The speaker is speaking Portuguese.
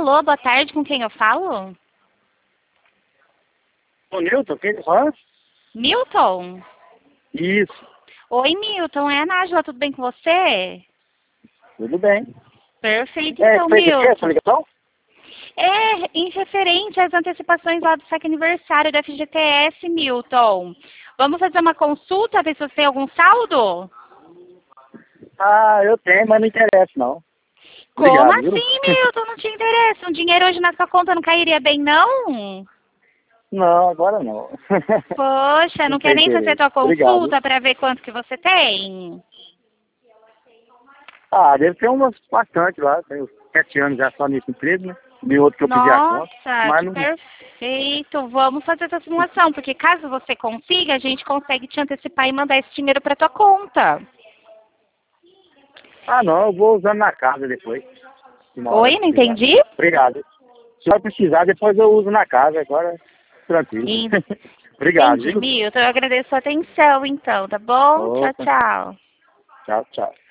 Alô, boa tarde, com quem eu falo? Ô, Nilton, quem tá falando? Milton? Isso, Oi, Milton, é a Nájila, tudo bem com você? tudo bem. Perfeito, então, Foi de quê essa Milton. ligação? É, em referente às antecipações lá do saque aniversário da FGTS, Milton. Vamos fazer uma consulta, ver se você tem algum saldo? Ah, eu tenho, mas não interessa, não. Como Obrigado, viu? assim, Milton? Não te interessa? Um dinheiro hoje na sua conta não cairia bem, não? Não, agora não. Poxa, Não não quer tem nem fazer interesse. tua Obrigado. consulta para ver quanto que você tem? Ah, deve ter umas bastante lá. Tenho 7 anos já só nesse emprego, né? De outro que eu pedi a conta. Nossa, Mas que não. perfeito. Vamos fazer essa simulação, porque caso você consiga, a gente consegue te antecipar e mandar esse dinheiro para tua conta. Ah, não, eu vou usando na casa depois. Uma hora Oi, que não precisar. entendi? Obrigado. Se vai precisar, depois eu uso na casa. Agora, tranquilo. Obrigado, Entendi, viu? Milton. Eu agradeço a atenção, então, tá bom? Tchau, Opa, tchau. tchau, tchau.